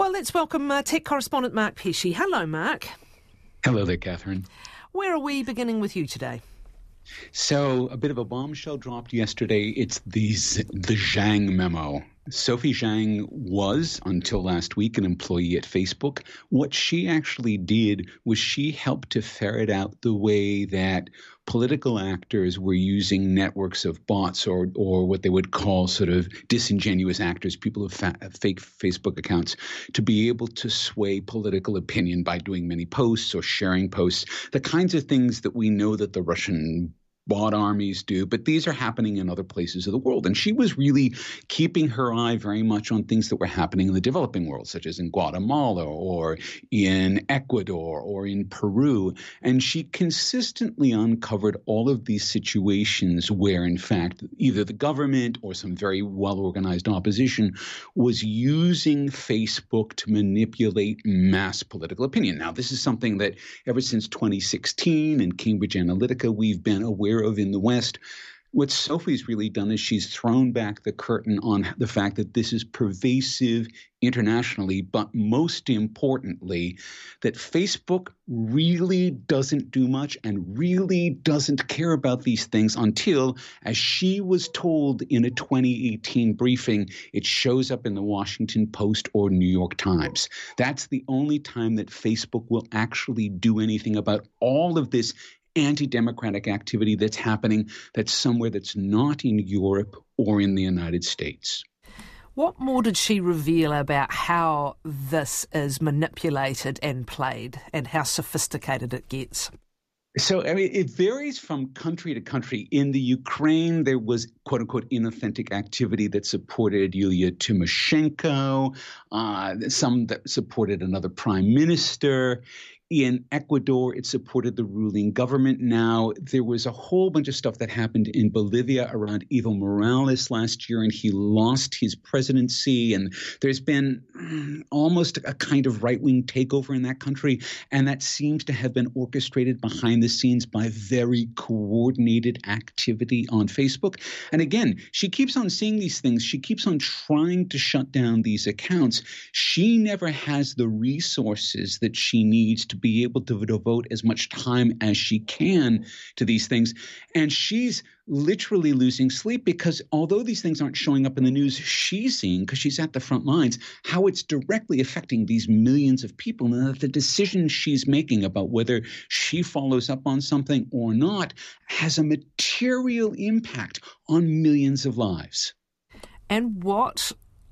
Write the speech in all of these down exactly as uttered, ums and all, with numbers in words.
Well, let's welcome uh, tech correspondent Mark Pesce. Hello, Mark. Hello there, Catherine. Where are we beginning with you today? So, a bit of a bombshell dropped yesterday. It's the, the Zhang memo. Sophie Zhang was, until last week, an employee at Facebook. What she actually did was she helped to ferret out the way that political actors were using networks of bots or or what they would call sort of disingenuous actors, people with fa- fake Facebook accounts, to be able to sway political opinion by doing many posts or sharing posts, the kinds of things that we know that the Russian bot armies do, but these are happening in other places of the world. And she was really keeping her eye very much on things that were happening in the developing world, such as in Guatemala or in Ecuador or in Peru. And she consistently uncovered all of these situations where, in fact, either the government or some very well-organized opposition was using Facebook to manipulate mass political opinion. Now, this is something that ever since twenty sixteen and Cambridge Analytica, we've been aware of in the West. What Sophie's really done is she's thrown back the curtain on the fact that this is pervasive internationally, but most importantly, that Facebook really doesn't do much and really doesn't care about these things until, as she was told in a twenty eighteen briefing, it shows up in the Washington Post or New York Times. That's the only time that Facebook will actually do anything about all of this anti-democratic activity that's happening that's somewhere that's not in Europe or in the United States. What more did she reveal about how this is manipulated and played and how sophisticated it gets? So, I mean, it varies from country to country. In the Ukraine, there was, quote unquote, inauthentic activity that supported Yulia Tymoshenko, uh, some that supported another prime minister. In Ecuador, it supported the ruling government. Now, there was a whole bunch of stuff that happened in Bolivia around Evo Morales last year, and he lost his presidency. And there's been almost a kind of right-wing takeover in that country, and that seems to have been orchestrated behind the scenes by very coordinated activity on Facebook. And again, she keeps on seeing these things. She keeps on trying to shut down these accounts. She never has the resources that she needs to be able to devote as much time as she can to these things. And she's literally losing sleep because although these things aren't showing up in the news, she's seeing, because she's at the front lines, how it's directly affecting these millions of people, and that the decisions she's making about whether she follows up on something or not has a material impact on millions of lives. And what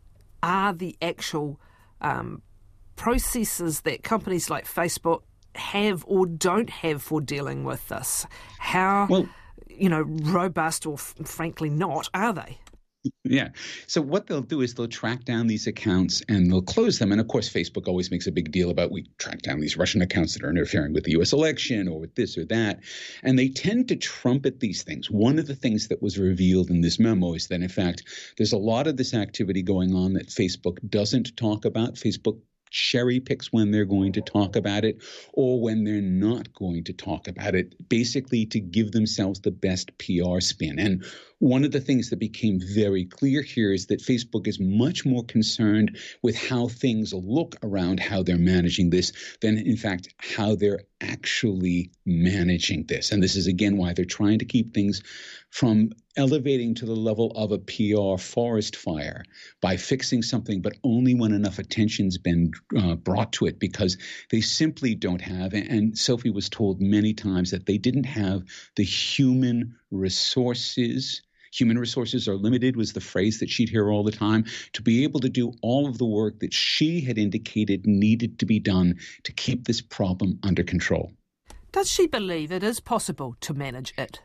are the actual um, processes that companies like Facebook have or don't have for dealing with this? How, well, you know, robust or f- frankly not are they? Yeah. So what they'll do is they'll track down these accounts and they'll close them. And of course, Facebook always makes a big deal about we track down these Russian accounts that are interfering with the U S election or with this or that. And they tend to trumpet these things. One of the things that was revealed in this memo is that, in fact, there's a lot of this activity going on that Facebook doesn't talk about. Facebook cherry picks when they're going to talk about it or when they're not going to talk about it, basically to give themselves the best P R spin. And one of the things that became very clear here is that Facebook is much more concerned with how things look around how they're managing this than, in fact, how they're actually managing this. And this is, again, why they're trying to keep things from elevating to the level of a P R forest fire by fixing something, but only when enough attention's been uh, brought to it, because they simply don't have, and Sophie was told many times that they didn't have the human resources. Human resources are limited was the phrase that she'd hear all the time, to be able to do all of the work that she had indicated needed to be done to keep this problem under control. Does she believe it is possible to manage it?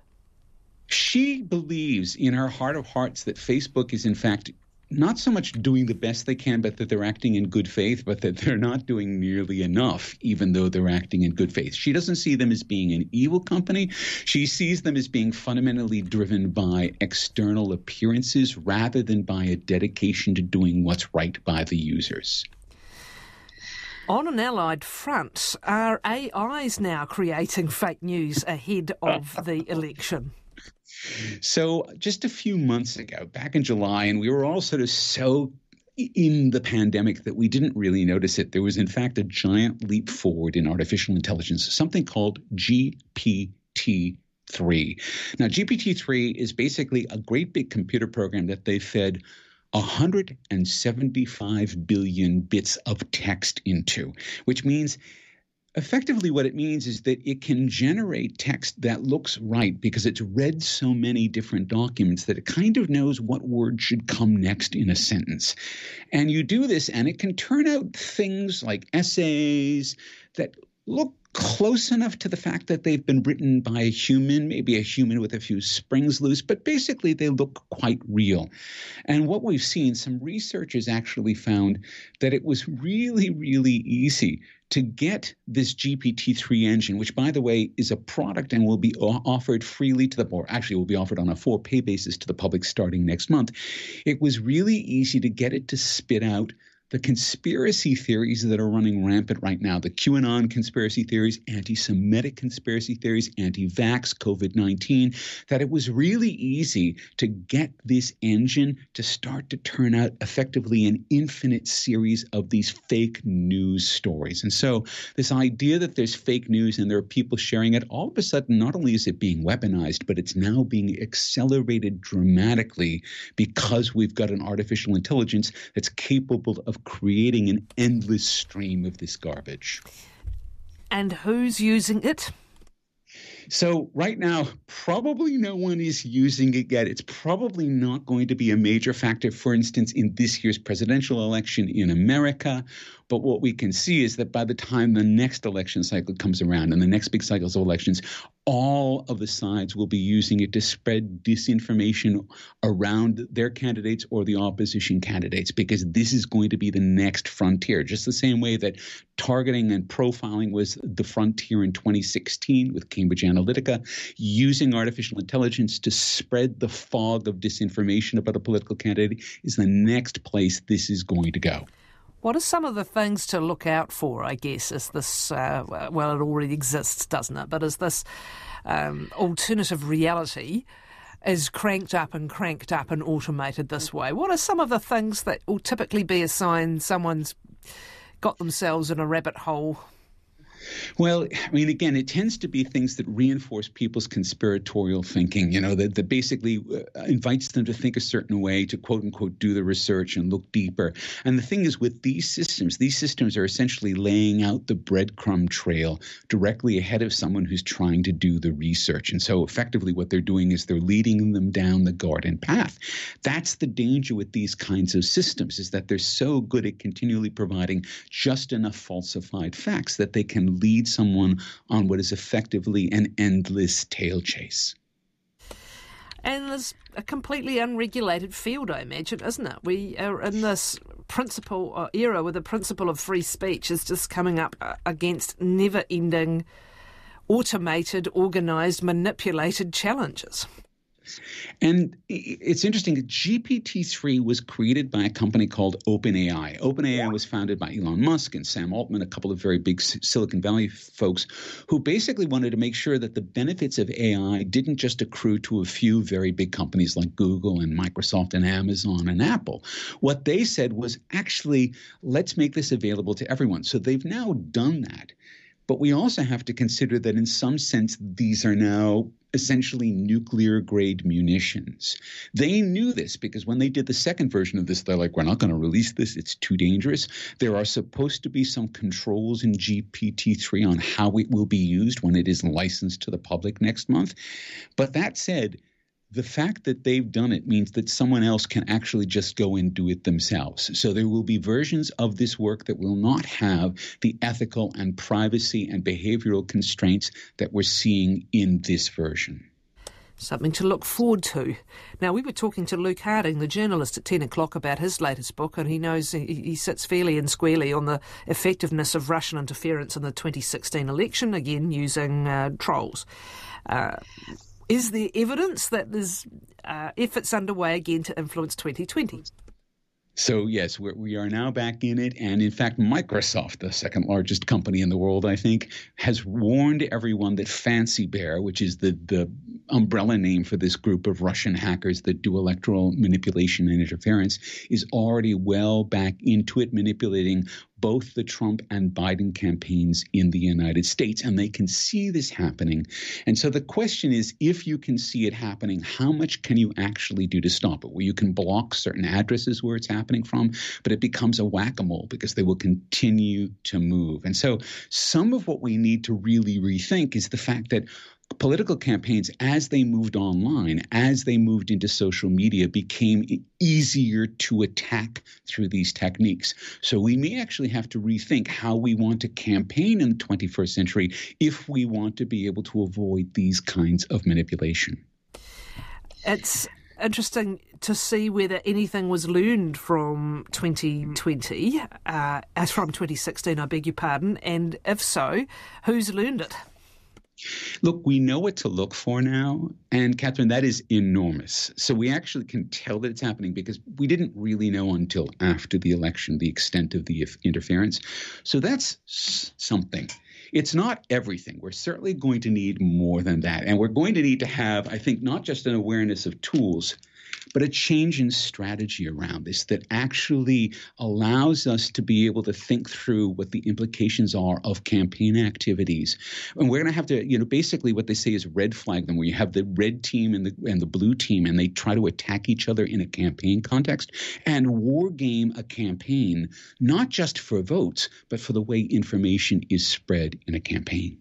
She believes in her heart of hearts that Facebook is, in fact, not so much doing the best they can, but that they're acting in good faith, but that they're not doing nearly enough, even though they're acting in good faith. She doesn't see them as being an evil company. She sees them as being fundamentally driven by external appearances rather than by a dedication to doing what's right by the users. On an allied front, are A Is now creating fake news ahead of the election? So just a few months ago, back in July, and we were all sort of so in the pandemic that we didn't really notice it. There was, in fact, a giant leap forward in artificial intelligence, something called G P T three. Now, G P T three is basically a great big computer program that they fed one hundred seventy-five billion bits of text into, which means effectively what it means is that it can generate text that looks right because it's read so many different documents that it kind of knows what word should come next in a sentence. And you do this and it can turn out things like essays that look close enough to the fact that they've been written by a human, maybe a human with a few springs loose, but basically they look quite real. And what we've seen, some researchers actually found that it was really, really easy to get this G P T three engine, which, by the way, is a product and will be offered freely to the, or actually will be offered on a for-pay basis to the public starting next month. It was really easy to get it to spit out the conspiracy theories that are running rampant right now, the QAnon conspiracy theories, anti-Semitic conspiracy theories, anti-vax, COVID nineteen, that it was really easy to get this engine to start to turn out effectively an infinite series of these fake news stories. And so this idea that there's fake news and there are people sharing it, all of a sudden, not only is it being weaponized, but it's now being accelerated dramatically because we've got an artificial intelligence that's capable of creating an endless stream of this garbage. And who's using it? So right now, probably no one is using it yet. It's probably not going to be a major factor, for instance, in this year's presidential election in America. But what we can see is that by the time the next election cycle comes around and the next big cycles of elections, all of the sides will be using it to spread disinformation around their candidates or the opposition candidates, because this is going to be the next frontier, just the same way that targeting and profiling was the frontier in twenty sixteen with Cambridge Analytica. Using artificial intelligence to spread the fog of disinformation about a political candidate is the next place this is going to go. What are some of the things to look out for, I guess, as this, uh, well, it already exists, doesn't it, but as this um, alternative reality is cranked up and cranked up and automated this way? What are some of the things that will typically be a sign someone's got themselves in a rabbit hole? Well, I mean, again, it tends to be things that reinforce people's conspiratorial thinking, you know, that, that basically uh, invites them to think a certain way, to quote unquote do the research and look deeper. And the thing is, with these systems, these systems are essentially laying out the breadcrumb trail directly ahead of someone who's trying to do the research. And so effectively what they're doing is they're leading them down the garden path. That's the danger with these kinds of systems, is that they're so good at continually providing just enough falsified facts that they can lead someone on what is effectively an endless tail chase. And there's a completely unregulated field, I imagine, isn't it? We are in this principle or era where the principle of free speech is just coming up against never-ending, automated, organised, manipulated challenges. And it's interesting, G P T three was created by a company called OpenAI. OpenAI was founded by Elon Musk and Sam Altman, a couple of very big Silicon Valley folks who basically wanted to make sure that the benefits of A I didn't just accrue to a few very big companies like Google and Microsoft and Amazon and Apple. What they said was, actually, let's make this available to everyone. So they've now done that. But we also have to consider that in some sense, these are now essentially nuclear-grade munitions. They knew this because when they did the second version of this, they're like, we're not going to release this. It's too dangerous. There are supposed to be some controls in G P T three on how it will be used when it is licensed to the public next month. But that said, the fact that they've done it means that someone else can actually just go and do it themselves. So there will be versions of this work that will not have the ethical and privacy and behavioral constraints that we're seeing in this version. Something to look forward to. Now, we were talking to Luke Harding, the journalist, at ten o'clock about his latest book, and he knows he, he sits fairly and squarely on the effectiveness of Russian interference in the twenty sixteen election, again using uh, trolls. Uh, Is there evidence that there's uh, efforts underway again to influence twenty twenty? So, yes, we're, we are now back in it. And in fact, Microsoft, the second largest company in the world, I think, has warned everyone that Fancy Bear, which is the, the umbrella name for this group of Russian hackers that do electoral manipulation and interference, is already well back into it, manipulating both the Trump and Biden campaigns in the United States. And they can see this happening. And so the question is, if you can see it happening, how much can you actually do to stop it? Well, you can block certain addresses where it's happening from, but it becomes a whack-a-mole because they will continue to move. And so some of what we need to really rethink is the fact that political campaigns, as they moved online, as they moved into social media, became easier to attack through these techniques. So we may actually have to rethink how we want to campaign in the twenty-first century if we want to be able to avoid these kinds of manipulation. It's interesting to see whether anything was learned from twenty twenty, uh, from twenty sixteen, I beg your pardon, and if so, who's learned it? Look, we know what to look for now, and Catherine, that is enormous. So we actually can tell that it's happening because we didn't really know until after the election the extent of the interference. So that's something. It's not everything. We're certainly going to need more than that. And we're going to need to have, I think, not just an awareness of tools, but a change in strategy around this that actually allows us to be able to think through what the implications are of campaign activities. And we're going to have to, you know, basically what they say is red flag them, where you have the red team and the and the blue team, and they try to attack each other in a campaign context and war game a campaign, not just for votes, but for the way information is spread in a campaign.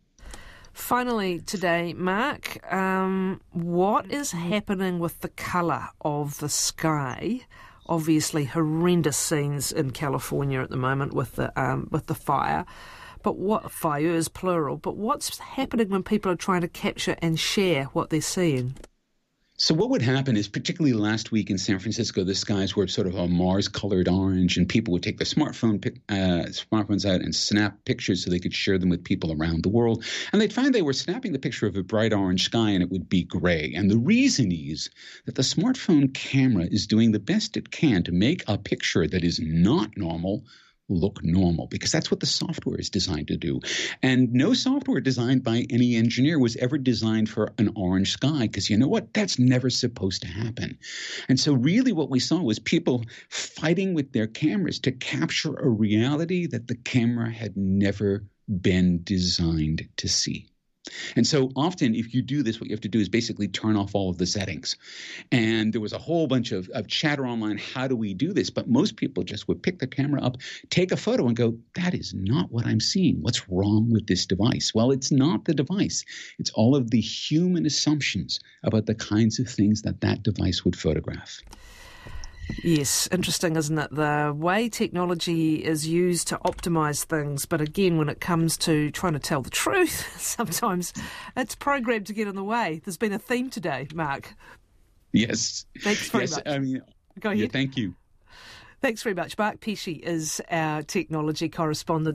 Finally today, Mark, um, what is happening with the colour of the sky? Obviously horrendous scenes in California at the moment with the um, with the fire, but what fires, plural, but what's happening when people are trying to capture and share what they're seeing? So what would happen is, particularly last week in San Francisco, the skies were sort of a Mars-colored orange, and people would take their smartphone uh, smartphones out and snap pictures so they could share them with people around the world. And they'd find they were snapping the picture of a bright orange sky, and it would be gray. And the reason is that the smartphone camera is doing the best it can to make a picture that is not normal look normal, because that's what the software is designed to do. And no software designed by any engineer was ever designed for an orange sky, because you know what? That's never supposed to happen. And so really what we saw was people fighting with their cameras to capture a reality that the camera had never been designed to see. And so often, if you do this, what you have to do is basically turn off all of the settings. And there was a whole bunch of, of chatter online. How do we do this? But most people just would pick the camera up, take a photo, and go, that is not what I'm seeing. What's wrong with this device? Well, it's not the device. It's all of the human assumptions about the kinds of things that that device would photograph. Yes, interesting, isn't it? The way technology is used to optimise things, but again, when it comes to trying to tell the truth, sometimes it's programmed to get in the way. There's been a theme today, Mark. Yes. Thanks very yes, much. I mean, Go ahead. Yeah, thank you. Thanks very much. Mark Pesce is our technology correspondent.